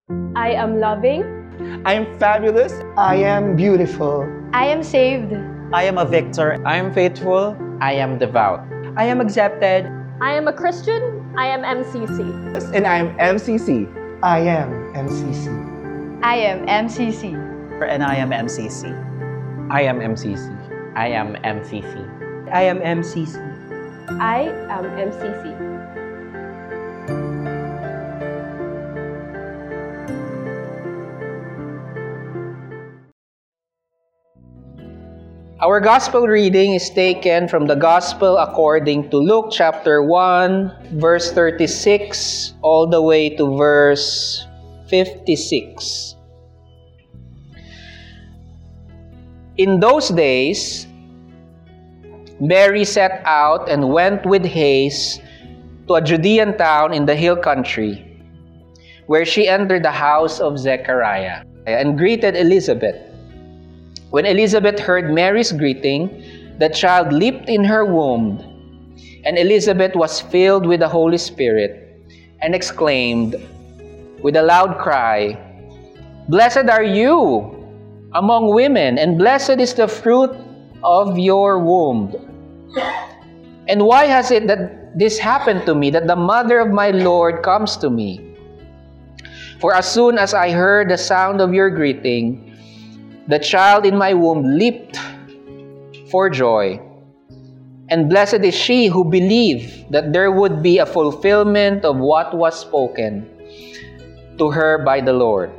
I am loving. I am fabulous. I am beautiful. I am saved. I am a victor. I am faithful. I am devout. I am accepted. I am a Christian. I am MCC. And I am MCC. I am MCC. I am MCC. And I am MCC. I am MCC. I am MCC. I am MCC. I am MCC. Our gospel reading is taken from the gospel according to Luke chapter 1, verse 36, all the way to verse 56. In those days, Mary set out and went with haste to a Judean town in the hill country, where she entered the house of Zechariah and greeted Elizabeth. When Elizabeth heard Mary's greeting, the child leaped in her womb, and Elizabeth was filled with the Holy Spirit and exclaimed with a loud cry, "Blessed are you among women, and blessed is the fruit of your womb. And why has it that this happened to me, that the mother of my Lord comes to me? For as soon as I heard the sound of your greeting, the child in my womb leaped for joy. And blessed is she who believed that there would be a fulfillment of what was spoken to her by the Lord."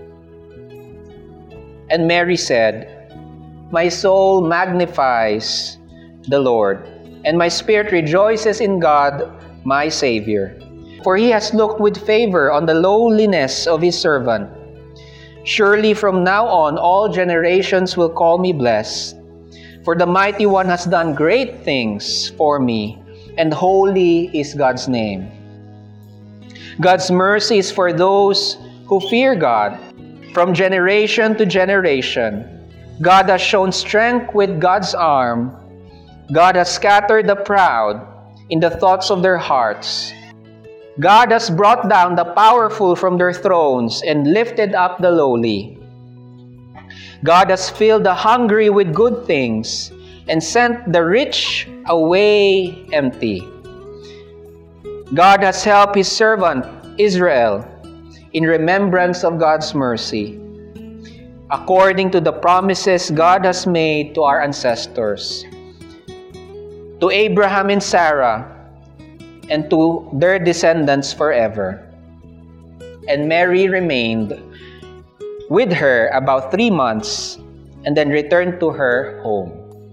And Mary said, "My soul magnifies the Lord, and my spirit rejoices in God, my Savior. For he has looked with favor on the lowliness of his servant. Surely from now on all generations will call me blessed. For the Mighty One has done great things for me, and holy is God's name. God's mercy is for those who fear God. From generation to generation, God has shown strength with God's arm. God has scattered the proud in the thoughts of their hearts. God has brought down the powerful from their thrones and lifted up the lowly. God has filled the hungry with good things and sent the rich away empty. God has helped his servant Israel in remembrance of God's mercy, according to the promises God has made to our ancestors, to Abraham and Sarah, and to their descendants forever." And Mary remained with her about 3 months and then returned to her home.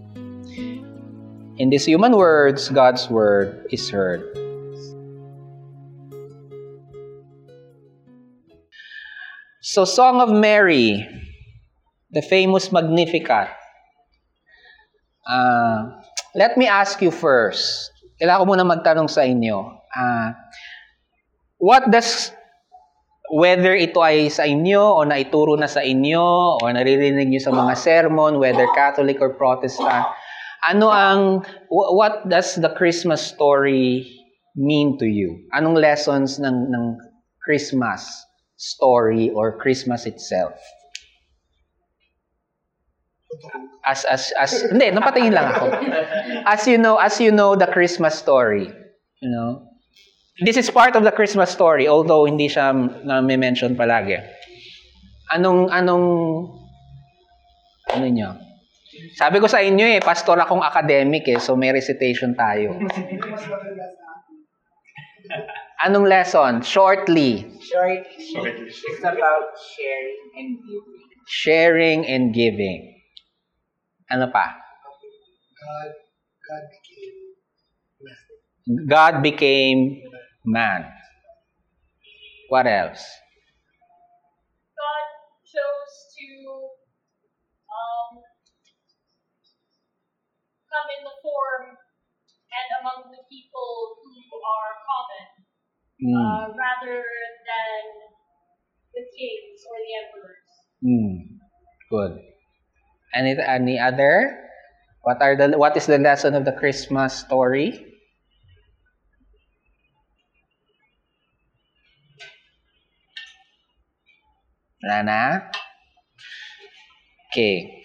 In these human words, God's word is heard. So, Song of Mary, the famous Magnificat. Let me ask you first. Kailangan ko muna magtanong sa inyo. What does, whether ito ay sa inyo o naituro na sa inyo o naririnig nyo sa mga sermon, whether Catholic or Protestant, what does the Christmas story mean to you? Anong lessons ng Christmas story or Christmas itself? Hindi, napatingin lang ako. As you know the Christmas story, this is part of the Christmas story, although hindi siya na-mention palagi. Ano niyo? Sabi ko sa inyo pastor akong academic so may recitation tayo. Anong lesson? Shortly. It's about sharing and giving. Sharing and giving. Ano pa? God became man. What else? God chose to come in the form and among the people who are common, rather than the kings or the emperors. Good. Any other? What is the lesson of the Christmas story? Wala na? Okay.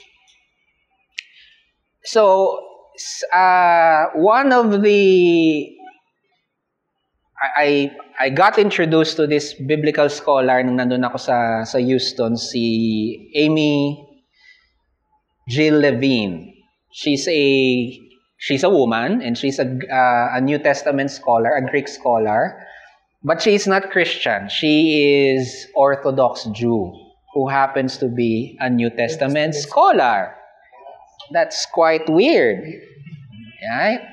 So, one of the... I got introduced to this biblical scholar nung nandun ako sa Houston, si Amy Jill Levine. She's a woman, and she's a New Testament scholar, a Greek scholar, but she is not Christian. She is Orthodox Jew who happens to be a New Testament scholar. That's quite weird, right?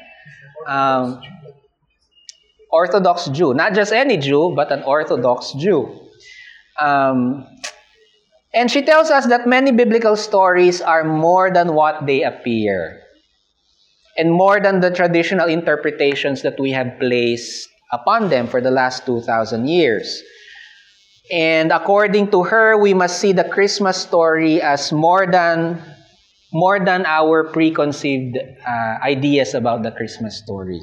Orthodox Jew, not just any Jew, but an Orthodox Jew. And she tells us that many biblical stories are more than what they appear, and more than the traditional interpretations that we have placed upon them for the last 2,000 years. And according to her, we must see the Christmas story as more than our preconceived ideas about the Christmas story.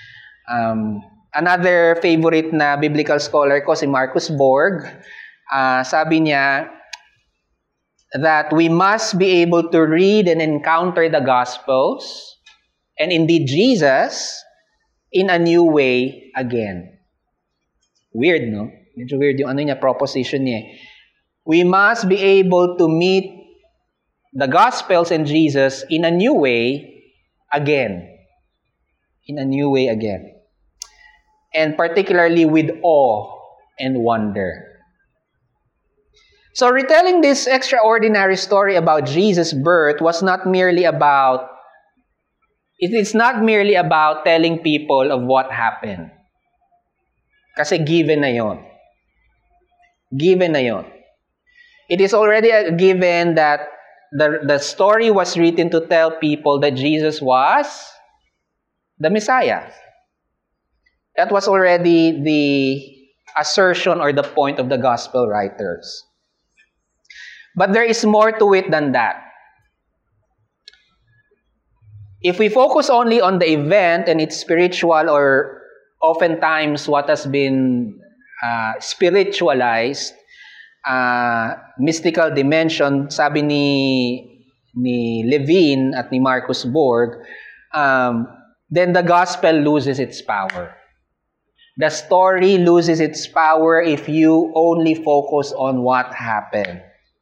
Another favorite na biblical scholar ko, si Marcus Borg, sabi niya that we must be able to read and encounter the Gospels, and indeed Jesus, in a new way again. Weird, no? Medyo weird yung proposition niya. We must be able to meet the Gospels and Jesus in a new way again. In a new way again. And particularly with awe and wonder. So retelling this extraordinary story about Jesus' birth was not merely about, it's not merely about telling people of what happened. Kasi given na yon. Given na yon. It is already a given that the story was written to tell people that Jesus was the Messiah. That was already the assertion or the point of the gospel writers. But there is more to it than that. If we focus only on the event and its spiritual or oftentimes what has been spiritualized, mystical dimension, sabi ni Levine at ni Marcus Borg, then the gospel loses its power. The story loses its power if you only focus on what happened.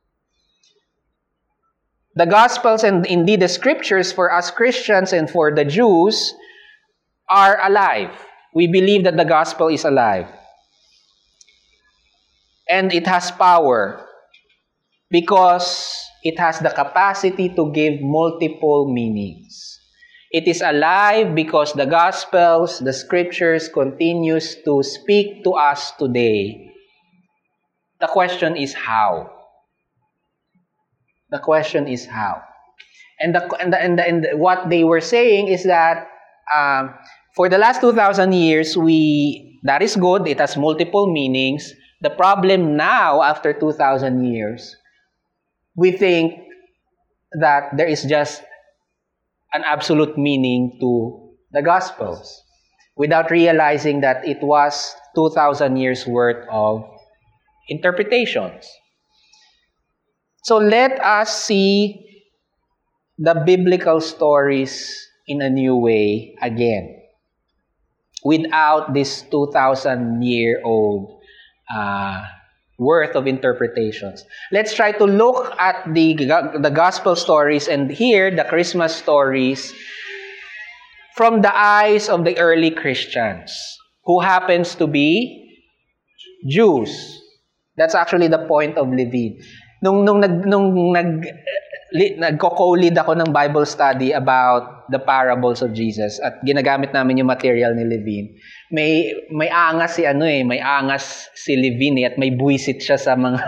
The Gospels and indeed the Scriptures for us Christians and for the Jews are alive. We believe that the Gospel is alive. And it has power because it has the capacity to give multiple meanings. It is alive because the Gospels, the Scriptures continues to speak to us today. The question is how. The question is how. And what they were saying is that for the last 2,000 years, that is good. It has multiple meanings. The problem now, after 2,000 years, we think that there is just an absolute meaning to the Gospels without realizing that it was 2,000 years worth of interpretations. So let us see the biblical stories in a new way again, without this 2,000-year-old worth of interpretations. Let's try to look at the gospel stories and hear the Christmas stories from the eyes of the early Christians, who happens to be Jews. That's actually the point of Levine. Nung nagko-co-lead ako ng Bible study about the parables of Jesus at ginagamit namin yung material ni Levine, may angas si Levine at may buwisit siya sa mga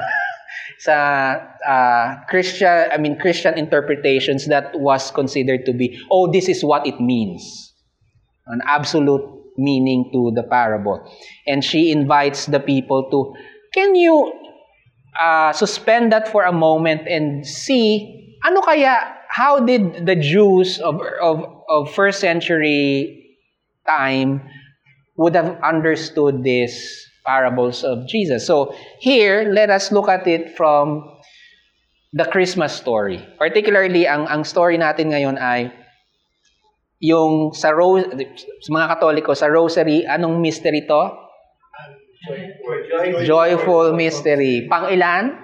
Christian interpretations that was considered to be, this is what it means. An absolute meaning to the parable. And she invites the people to, can you suspend that for a moment and see how did the Jews of first century time would have understood this parables of Jesus. So here, let us look at it from the Christmas story. Particularly, ang story natin ngayon ay yung sa mga Katoliko, sa Rosary, anong mystery to? Joyful mystery. Pang ilan?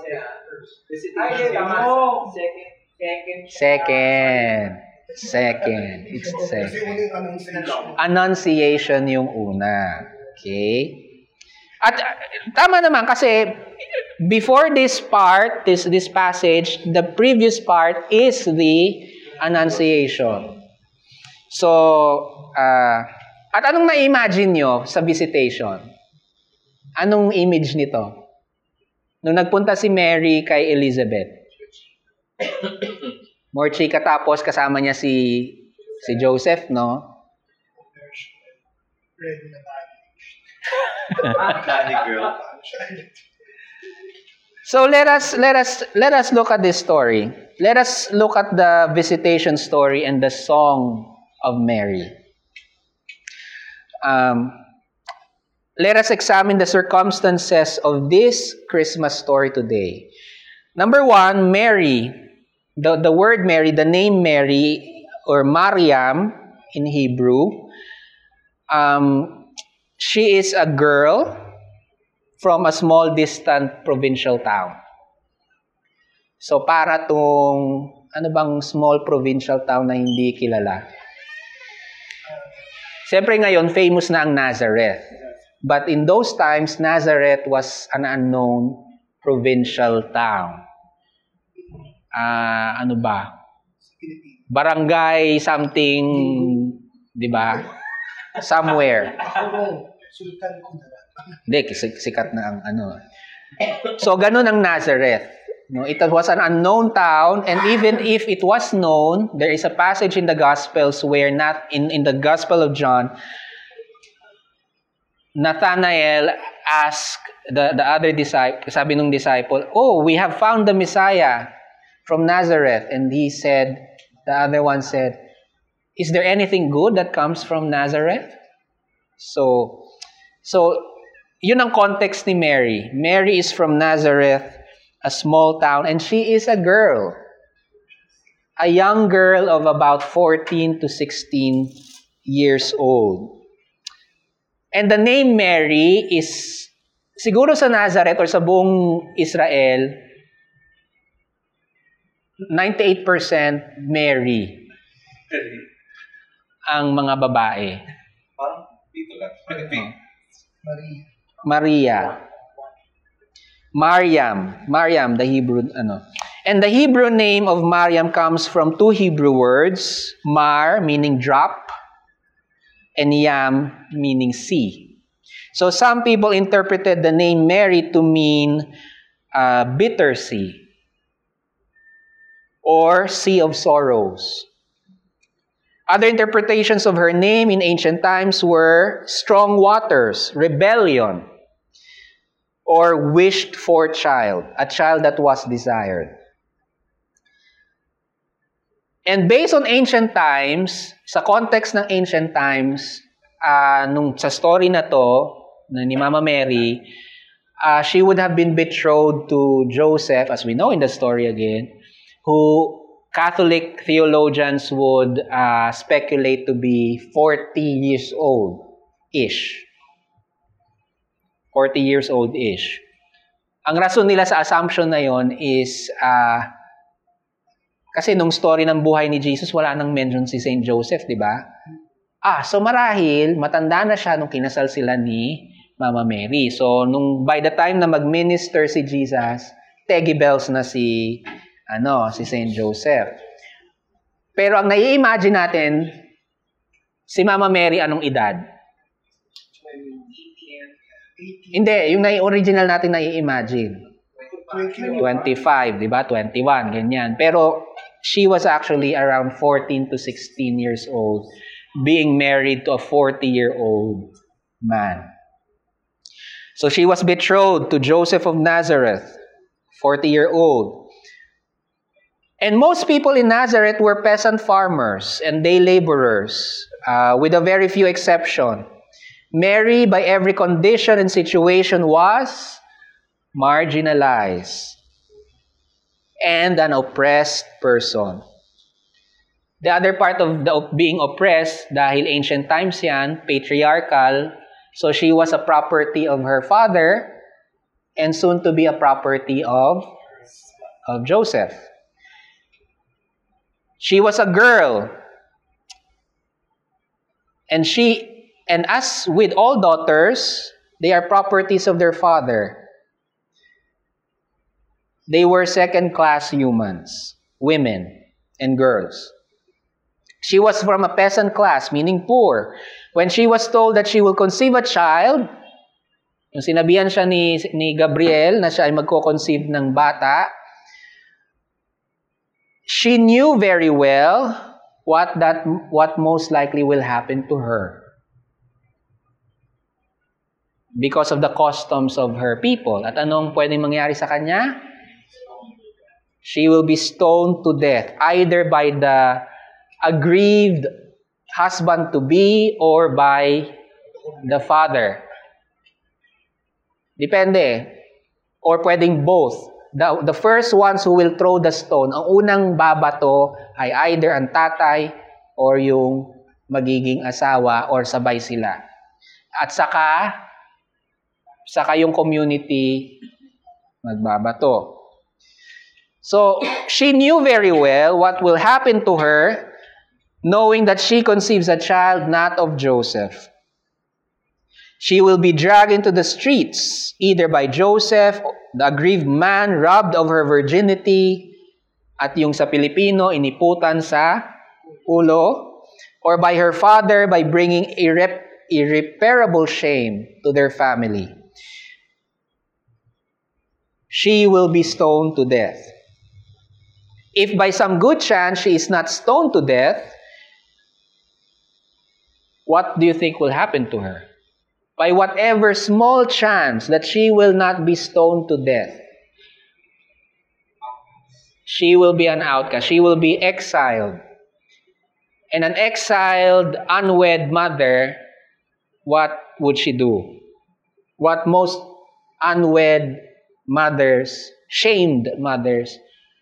Second. It's second. Annunciation yung una. Okay? At tama naman kasi before this part, this passage, the previous part is the Annunciation. So, at anong na-imagine nyo sa visitation? Anong image nito? Nung nagpunta si Mary kay Elizabeth. More chika, tapos kasama niya si Joseph, no? So let us look at this story. Let us look at the visitation story and the song of Mary. Let us examine the circumstances of this Christmas story today. Number one, Mary. The word Mary, the name Mary, or Mariam in Hebrew, she is a girl from a small, distant provincial town. So para tong, ano bang small provincial town na hindi kilala? Siyempre ngayon, famous na ang Nazareth. But in those times, Nazareth was an unknown provincial town. Ano ba? Barangay something, di ba? Somewhere. Hindi, sikat na ang ano. So, ganun ang Nazareth. No, it was an unknown town, and even if it was known, there is a passage in the Gospels where not in the Gospel of John, Nathanael asked the other disciple, sabi nung disciple, "Oh, we have found the Messiah from Nazareth." And the other one said, "Is there anything good that comes from Nazareth?" So yun ang context ni Mary. Mary is from Nazareth, a small town, and she is a girl. A young girl of about 14 to 16 years old. And the name Mary is, siguro sa Nazareth or sa buong Israel, 98% Mary ang mga babae. Parang dito lang. Maria. Mariam, the Hebrew, ano. And the Hebrew name of Mariam comes from two Hebrew words, mar, meaning drop, and yam, meaning sea. So some people interpreted the name Mary to mean bitter sea, or sea of sorrows. Other interpretations of her name in ancient times were strong waters, rebellion, or wished for child, a child that was desired. And based on ancient times, sa context ng ancient times, sa story na to, ni Mama Mary, she would have been betrothed to Joseph, as we know in the story again, who Catholic theologians would speculate to be 40 years old-ish. 40 years old-ish. Ang rason nila sa assumption na yon is kasi nung story ng buhay ni Jesus, wala nang mention si Saint Joseph, di ba? So marahil, matanda na siya nung kinasal sila ni Mama Mary. So, by the time na mag-minister si Jesus, tegi bells na si Saint Joseph. Pero ang nai-imagine natin, si Mama Mary, anong edad? Hindi, yung original natin nai-imagine. 25, di ba? 21, ganyan. Pero she was actually around 14 to 16 years old, being married to a 40-year-old man. So she was betrothed to Joseph of Nazareth, 40-year-old. And most people in Nazareth were peasant farmers and day laborers, with a very few exceptions. Mary, by every condition and situation, was marginalized and an oppressed person. The other part of being oppressed, dahil ancient times yan, patriarchal, so she was a property of her father and soon to be a property of Joseph. She was a girl. And as with all daughters, they are properties of their father. They were second-class humans, women and girls. She was from a peasant class, meaning poor. When she was told that she will conceive a child, yung sinabihan siya ni Gabriel na siya ay magko-conceive ng bata, she knew very well what most likely will happen to her. Because of the customs of her people. At anong pwedeng mangyari sa kanya? She will be stoned to death, either by the aggrieved husband-to-be or by the father. Depende. Or pwedeng both. The first ones who will throw the stone, ang unang babato ay either ang tatay or yung magiging asawa or sabay sila. At saka yung community magbabato. So, she knew very well what will happen to her, knowing that she conceives a child not of Joseph. She will be dragged into the streets, either by Joseph, the aggrieved man, robbed of her virginity, at yung sa Pilipino, iniputan sa ulo, or by her father by bringing irreparable shame to their family. She will be stoned to death. If by some good chance she is not stoned to death, what do you think will happen to her? By whatever small chance that she will not be stoned to death, she will be an outcast. She will be exiled. And an exiled, unwed mother, what would she do? What most unwed mothers, shamed mothers,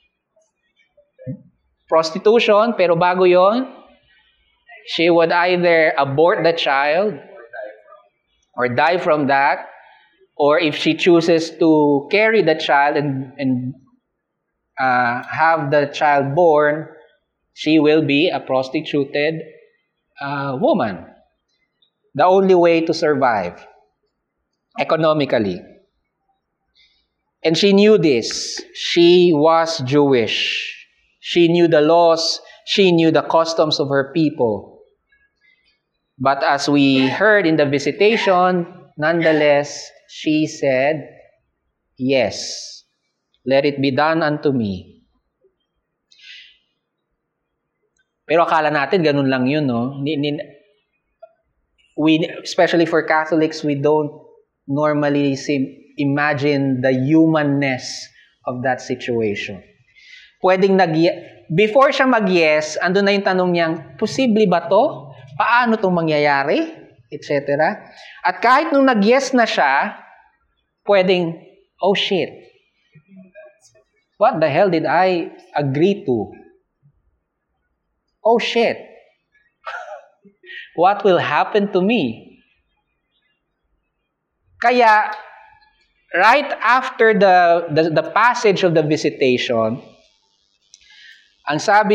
prostitution, pero bago yon, she would either abort the child or die from that, or if she chooses to carry the child and have the child born, she will be a prostituted woman. The only way to survive economically. And she knew this. She was Jewish. She knew the laws. She knew the customs of her people. But as we heard in the visitation, nonetheless, she said, "Yes, let it be done unto me." Pero akala natin ganun lang yun, no? Especially for Catholics, we don't normally imagine the humanness of that situation. Before siya mag-yes, andun na yung tanong niyang, posible ba to? Paano itong mangyayari? Etc. At kahit nung nag-yes na siya, pwedeng, oh shit, what the hell did I agree to? Oh shit, what will happen to me? Kaya, right after the passage of the visitation, ang sabi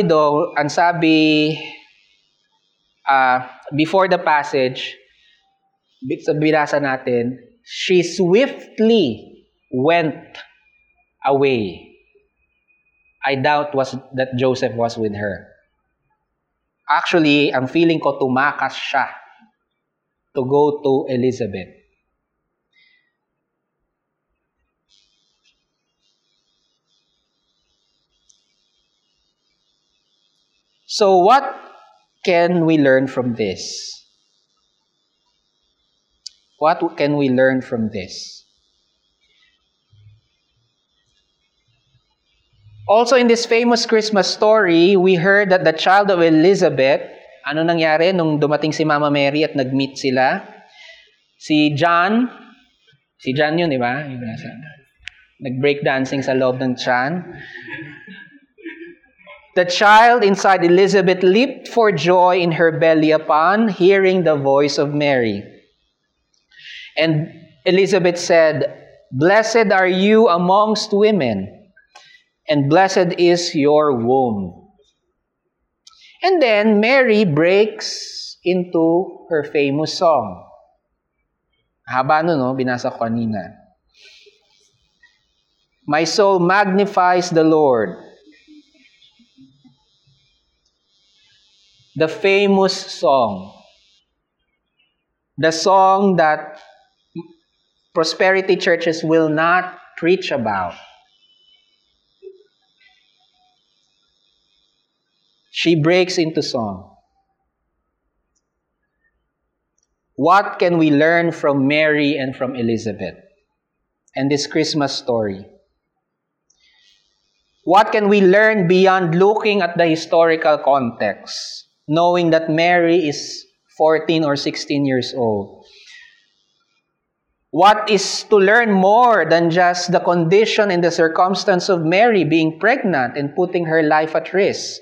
before the passage, binasa natin, she swiftly went away. I doubt that Joseph was with her. Actually, ang feeling ko, tumakas siya to go to Elizabeth. So what can we learn from this? What can we learn from this? Also in this famous Christmas story, we heard that the child of Elizabeth, ano nangyari nung dumating si Mama Mary at nag-meet sila? Si John yun, di ba? Yung nag-breakdancing sa loob ng tiyan. The child inside Elizabeth leaped for joy in her belly upon hearing the voice of Mary. And Elizabeth said, "Blessed are you amongst women, and blessed is your womb." And then Mary breaks into her famous song. Haba no, binasa ko kanina. My soul magnifies the Lord. The famous song. The song that prosperity churches will not preach about. She breaks into song. What can we learn from Mary and from Elizabeth and this Christmas story? What can we learn beyond looking at the historical context, knowing that Mary is 14 or 16 years old? What is to learn more than just the condition and the circumstance of Mary being pregnant and putting her life at risk?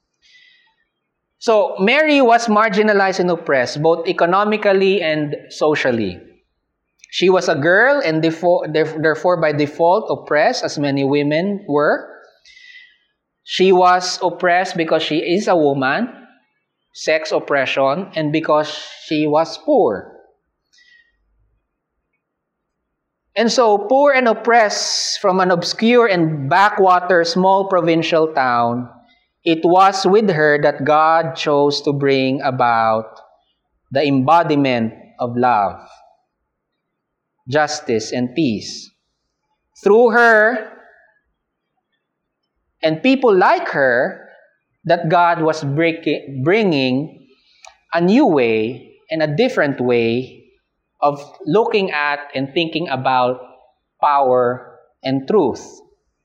So, Mary was marginalized and oppressed, both economically and socially. She was a girl and therefore by default oppressed, as many women were. She was oppressed because she is a woman, sex oppression, and because she was poor. And so, poor and oppressed from an obscure and backwater small provincial town, it was with her that God chose to bring about the embodiment of love, justice, and peace. Through her and people like her, that God was bringing a new way and a different way of looking at and thinking about power and truth.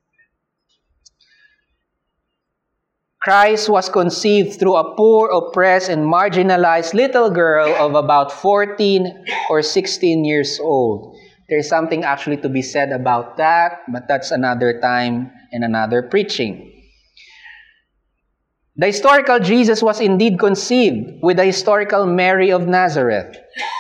Christ was conceived through a poor, oppressed, and marginalized little girl of about 14 or 16 years old. There's something actually to be said about that, but that's another time and another preaching. The historical Jesus was indeed conceived with the historical Mary of Nazareth.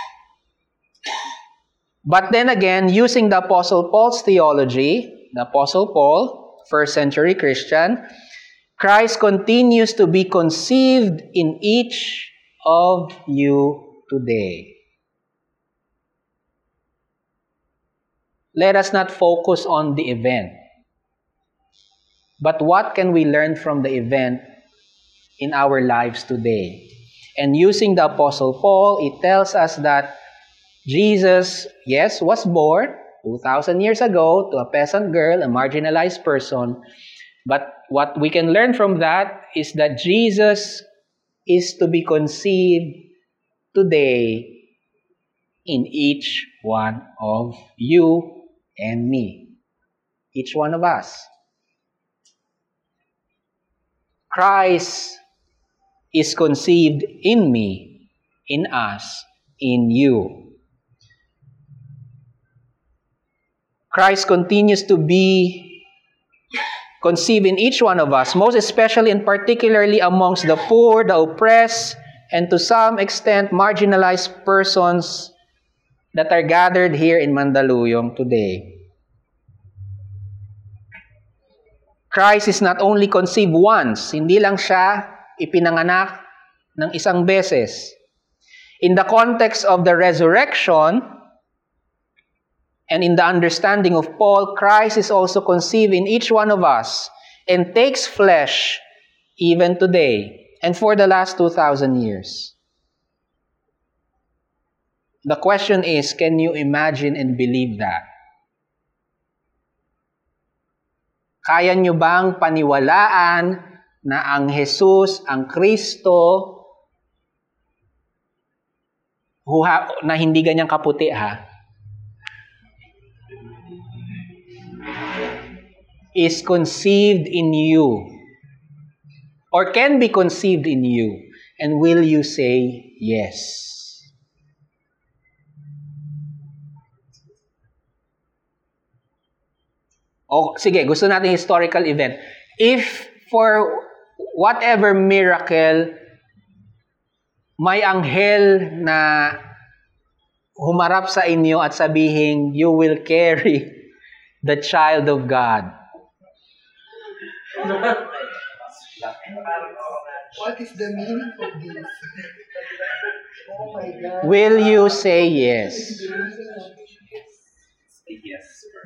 But then again, using the Apostle Paul's theology, the Apostle Paul, first century Christian, Christ continues to be conceived in each of you today. Let us not focus on the event. But what can we learn from the event in our lives today? And using the Apostle Paul, it tells us that Jesus, yes, was born 2,000 years ago to a peasant girl, a marginalized person. But what we can learn from that is that Jesus is to be conceived today in each one of you and me. Each one of us. Christ is conceived in me, in us, in you. Christ continues to be conceived in each one of us, most especially and particularly amongst the poor, the oppressed, and to some extent marginalized persons that are gathered here in Mandaluyong today. Christ is not only conceived once, hindi lang siya ipinanganak ng isang beses. In the context of the resurrection, and in the understanding of Paul, Christ is also conceived in each one of us and takes flesh even today and for the last 2,000 years. The question is, can you imagine and believe that? Kaya nyo bang paniwalaan na ang Jesus, ang Kristo, na hindi ganyang kaputi is conceived in you or can be conceived in you? And will you say yes? O sige, gusto natin historical event. If for whatever miracle, may anghel na humarap sa inyo at sabihin, you will carry the child of God. What is the meaning of this? Oh my God. Will you say yes? Yes.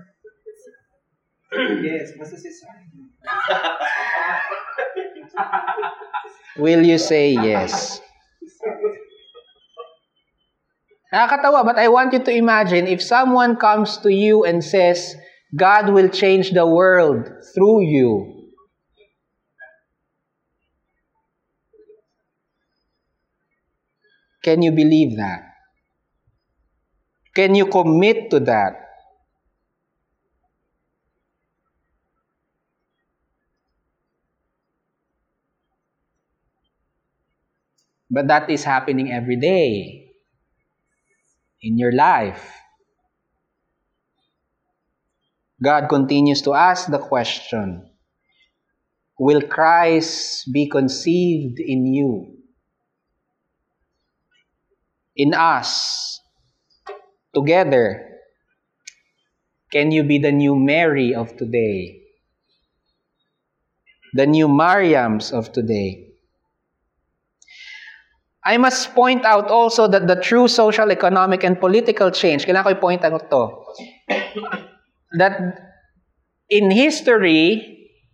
Yes, basta si Will you say yes? Nakakatawa, but I want you to imagine if someone comes to you and says, God will change the world through you. Can you believe that? Can you commit to that? But that is happening every day in your life. God continues to ask the question, will Christ be conceived in you? In us, together, can you be the new Mary of today? The new Mariams of today? I must point out also that the true social, economic, and political change, kailangan ko i-point out to, that in history,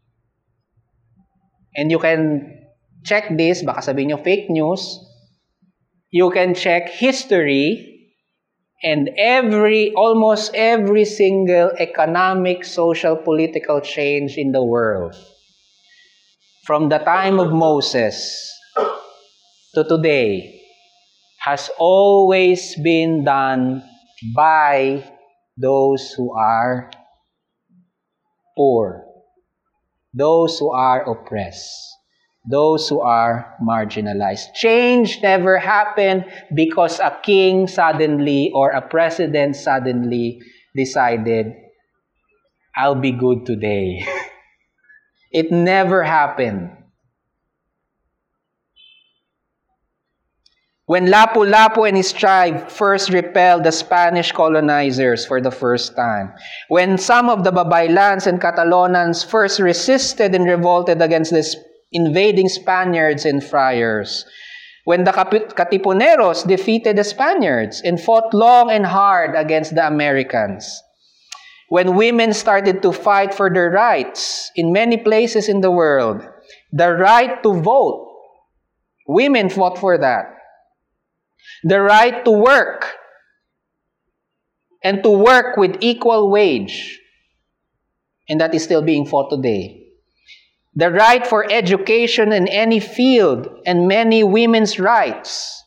and you can check this, baka sabihin nyo fake news, you can check history, and almost every single economic, social, political change in the world, from the time of Moses to today, has always been done by those who are poor, those who are oppressed, those who are marginalized. Change never happened because a king suddenly or a president suddenly decided, I'll be good today. It never happened. When Lapu-Lapu and his tribe first repelled the Spanish colonizers for the first time, when some of the Babaylans and Catalonans first resisted and revolted against the invading Spaniards and friars, when the Katipuneros defeated the Spaniards and fought long and hard against the Americans, when women started to fight for their rights in many places in the world, the right to vote, women fought for that. The right to work, and to work with equal wage, and that is still being fought today. The right for education in any field, and many women's rights.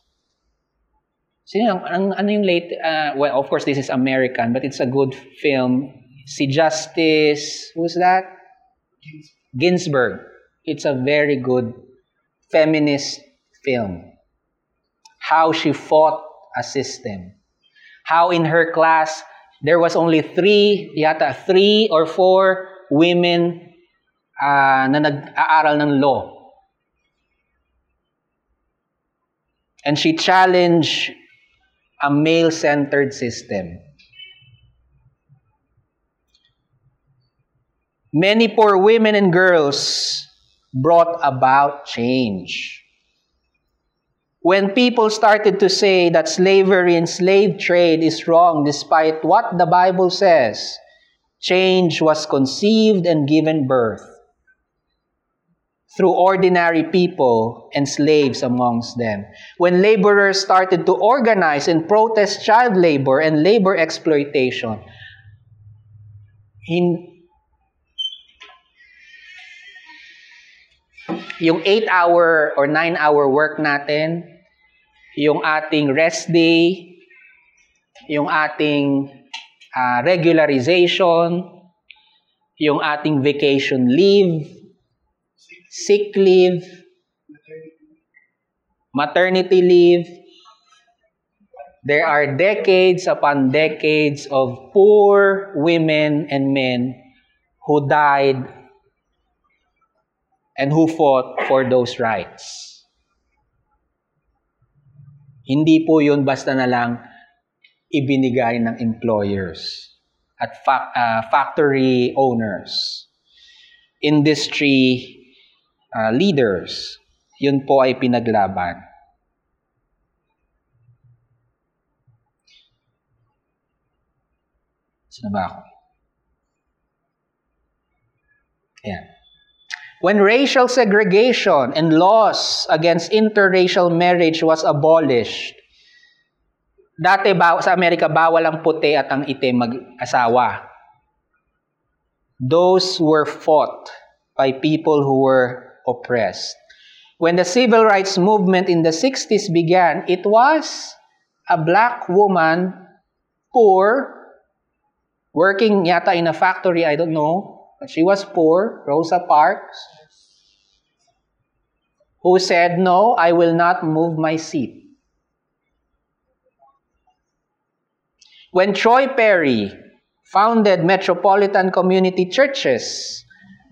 Ano yung late, well, of course, this is American, but it's a good film. Si Justice, who's that? Ginsburg. It's a very good feminist film. How she fought a system. How in her class, there was only 3 or 4 women na nag-aaral ng law. And she challenged a male-centered system. Many poor women and girls brought about change. When people started to say that slavery and slave trade is wrong despite what the Bible says, change was conceived and given birth through ordinary people and slaves amongst them. When laborers started to organize and protest child labor and labor exploitation, yung 8-hour or 9-hour work natin, yung ating rest day, yung ating regularization, yung ating vacation leave, sick leave, maternity leave. There are decades upon decades of poor women and men who died and who fought for those rights. Hindi po yun basta na lang ibinigay ng employers at factory owners, industry leaders. Yun po ay pinaglaban. Saan ba ako? Ayan. When racial segregation and laws against interracial marriage was abolished, dati sa Amerika bawal ang puti at ang itim mag-asawa. Those were fought by people who were oppressed. When the civil rights movement in the 60s began, it was a black woman, poor, working yata in a factory, I don't know, but she was poor, Rosa Parks, who said, "No, I will not move my seat." When Troy Perry founded Metropolitan Community Churches,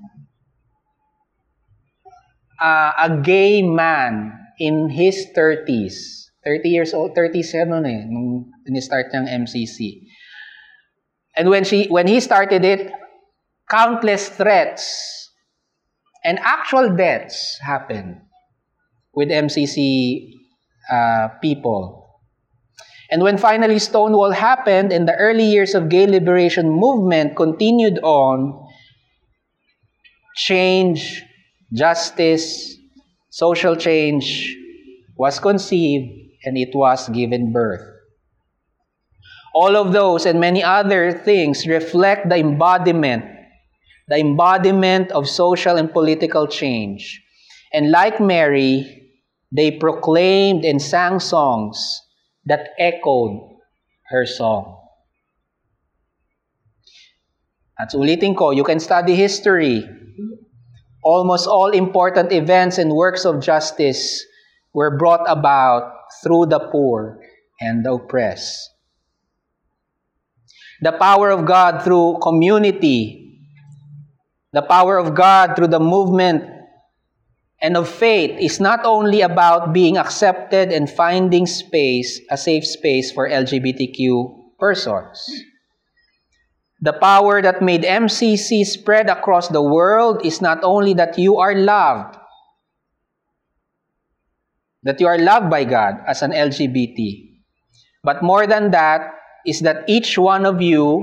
a gay man in his 30s, 30 years old, 37 nung in-start niyang MCC. And when he started it, countless threats and actual deaths happened with MCC people. And when finally Stonewall happened and the early years of gay liberation movement continued on, change, justice, social change was conceived and it was given birth. All of those and many other things reflect the embodiment of social and political change. And like Mary, they proclaimed and sang songs that echoed her song. At ulitin ko, you can study history. Almost all important events and works of justice were brought about through the poor and the oppressed. The power of God through community, the power of God through the movement and of faith is not only about being accepted and finding space, a safe space for LGBTQ persons. The power that made MCC spread across the world is not only that you are loved by God as an LGBT, but more than that is that each one of you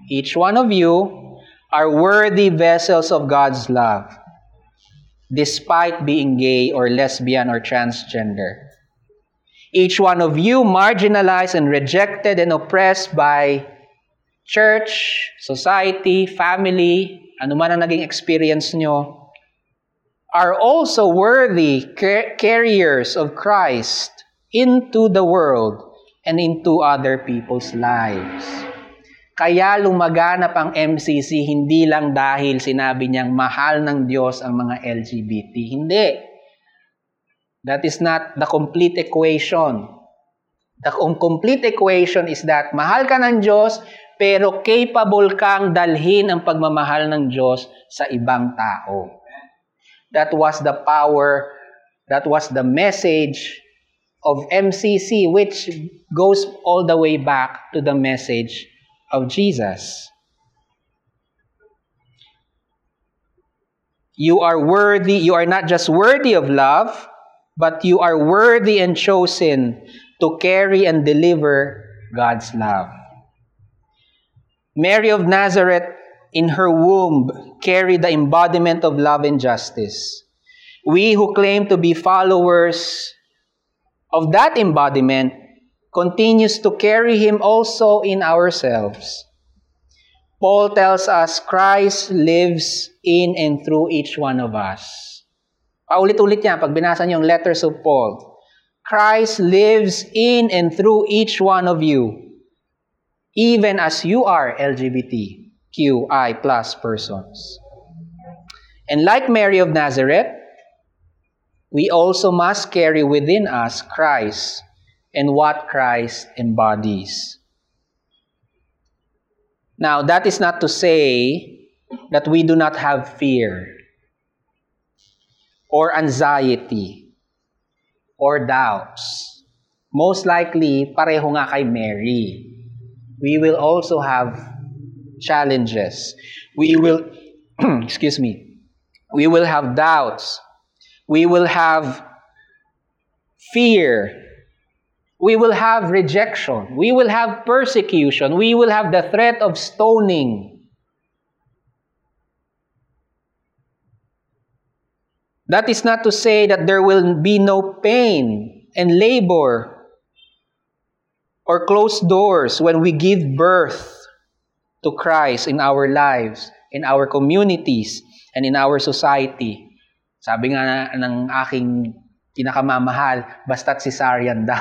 are worthy vessels of God's love, despite being gay or lesbian or transgender. Each one of you marginalized and rejected and oppressed by church, society, family, ano man ang naging experience nyo, are also worthy carriers of Christ into the world and into other people's lives. Kaya lumaganap ang MCC hindi lang dahil sinabi niyang mahal ng Diyos ang mga LGBT. Hindi. That is not the complete equation. The complete equation is that mahal ka ng Diyos, pero capable kang dalhin ang pagmamahal ng Diyos sa ibang tao. That was the power, that was the message of MCC, which goes all the way back to the message of Jesus. You are worthy, you are not just worthy of love, but you are worthy and chosen to carry and deliver God's love. Mary of Nazareth, in her womb, carried the embodiment of love and justice. We who claim to be followers of that embodiment continues to carry Him also in ourselves. Paul tells us Christ lives in and through each one of us. Paulit-ulit yan pag binasa niyo yung letters of Paul. Christ lives in and through each one of you, even as you are LGBTQI+ persons. And like Mary of Nazareth, we also must carry within us Christ and what Christ embodies. Now, that is not to say that we do not have fear or anxiety or doubts. Most likely, pareho nga kay Mary. We will also have challenges. We will, excuse me, we will have doubts. We will have fear. We will have rejection. We will have persecution. We will have the threat of stoning. That is not to say that there will be no pain and labor or closed doors when we give birth to Christ in our lives, in our communities, and in our society. Sabi nga ng aking pinakamamahal, basta't cesarean daw.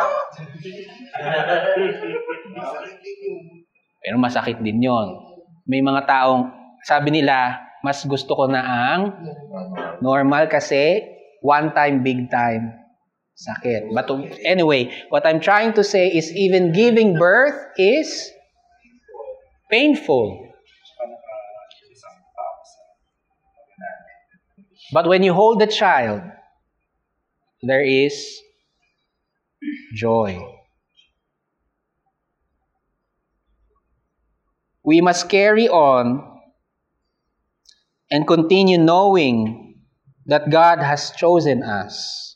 Pero masakit din yon. May mga taong, sabi nila, mas gusto ko na ang normal kasi one time, big time, sakit. But anyway, what I'm trying to say is even giving birth is painful. But when you hold the child, there is joy. We must carry on and continue knowing that God has chosen us.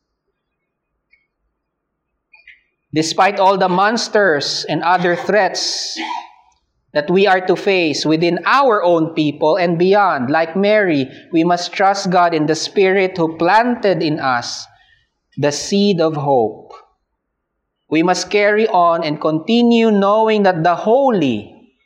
Despite all the monsters and other threats that we are to face within our own people and beyond, like Mary, we must trust God in the Spirit who planted in us the seed of hope. We must carry on and continue knowing that the holy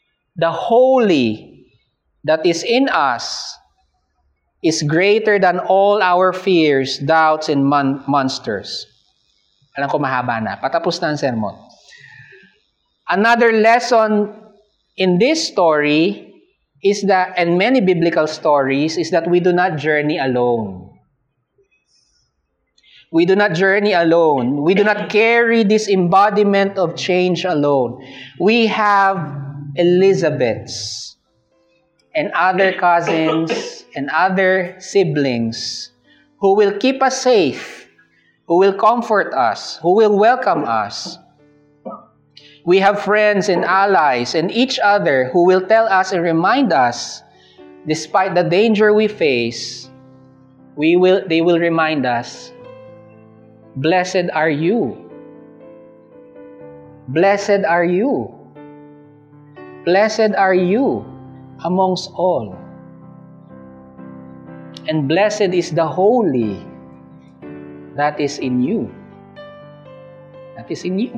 that is in us is greater than all our fears, doubts, and monsters. Alam ko mahaba na. Patapos na ang sermon. Another lesson in this story is that, and many biblical stories, is that we do not journey alone. We do not journey alone. We do not carry this embodiment of change alone. We have Elizabeths and other cousins and other siblings who will keep us safe, who will comfort us, who will welcome us. We have friends and allies and each other who will tell us and remind us, despite the danger we face, they will remind us, blessed are you. Blessed are you. Blessed are you amongst all. And blessed is the holy that is in you. That is in you.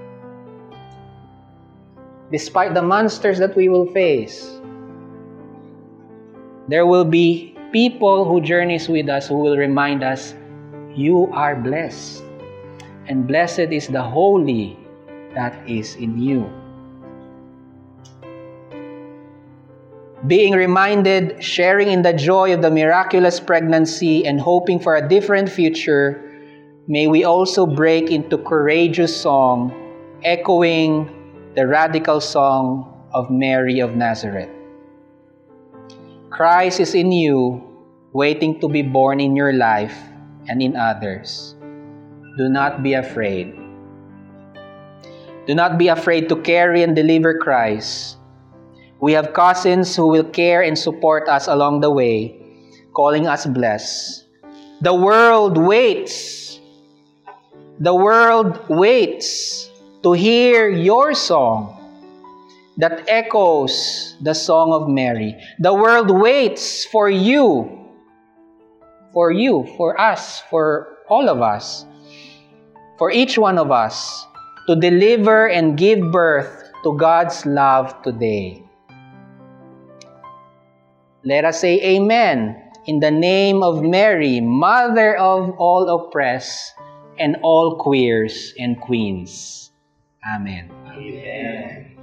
Despite the monsters that we will face, there will be people who journeys with us who will remind us, you are blessed. And blessed is the holy that is in you. Being reminded, sharing in the joy of the miraculous pregnancy, and hoping for a different future, may we also break into courageous song, echoing the radical song of Mary of Nazareth. Christ is in you, waiting to be born in your life and in others. Do not be afraid. Do not be afraid to carry and deliver Christ. We have cousins who will care and support us along the way, calling us blessed. The world waits. The world waits to hear your song that echoes the song of Mary. The world waits for you, for us, for all of us, for each one of us to deliver and give birth to God's love today. Let us say amen in the name of Mary, Mother of all oppressed and all queers and queens. Amen. Amen.